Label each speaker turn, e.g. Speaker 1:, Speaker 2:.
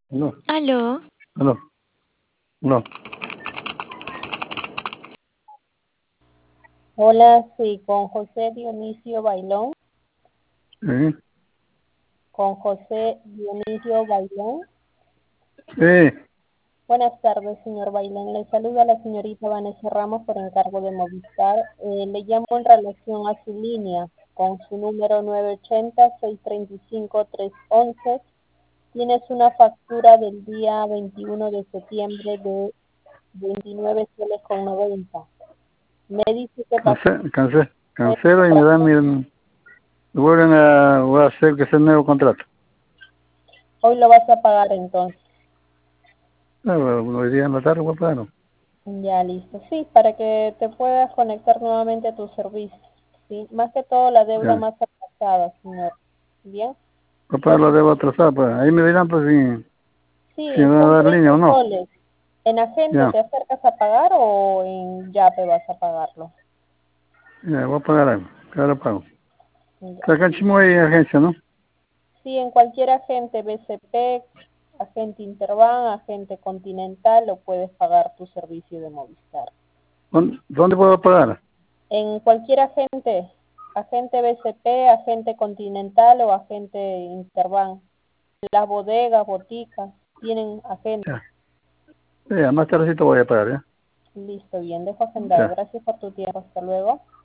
Speaker 1: No,
Speaker 2: Aló,
Speaker 1: no, no.
Speaker 3: Hola, sí, con José Dionisio Bailón.
Speaker 1: Sí,
Speaker 3: Con José Dionisio Bailón.
Speaker 1: sí.
Speaker 3: Buenas tardes, señor Bailón. Le saluda la señorita Vanessa Ramos por encargo de Movistar. Le llamo en relación a su línea con su número 980-635-311. Tienes una factura del día 21 de septiembre de 29 soles con 90. Me dice que pasó
Speaker 1: Cancelo y me dan mi... voy a hacer que sea el nuevo contrato.
Speaker 3: hoy lo vas a pagar entonces.
Speaker 1: Hoy día en la tarde voy a pagar, ¿no?
Speaker 3: Ya, listo. Sí, para que te puedas conectar nuevamente a tu servicio. Sí, más que todo la deuda
Speaker 1: Ya.
Speaker 3: más atrasada, señor. Bien.
Speaker 1: Voy a pagar la
Speaker 3: Entonces,
Speaker 1: deuda atrasada, pues. Ahí me dirán, pues, si me
Speaker 3: sí,
Speaker 1: van a
Speaker 3: son
Speaker 1: dar
Speaker 3: 30
Speaker 1: línea o no.
Speaker 3: soles. ¿En agente
Speaker 1: Ya,
Speaker 3: te acercas a pagar o en Yape vas a pagarlo?
Speaker 1: ya, voy a pagar algo. Que ahora pago.
Speaker 3: Ya.
Speaker 1: Acá en Chimoy hay agencia, ¿no?
Speaker 3: Sí, en cualquier agente BCP, agente Interbank, agente Continental, lo puedes pagar tu servicio de Movistar.
Speaker 1: ¿Dónde puedo pagar?
Speaker 3: En cualquier agente, agente BCP, agente Continental o agente Interbank. Las bodegas, boticas, tienen agentes.
Speaker 1: Ya. Ya, más tardecito voy a pagar, ¿ya?
Speaker 3: Listo, bien, dejo agendado.
Speaker 1: Ya.
Speaker 3: Gracias por tu tiempo. Hasta luego.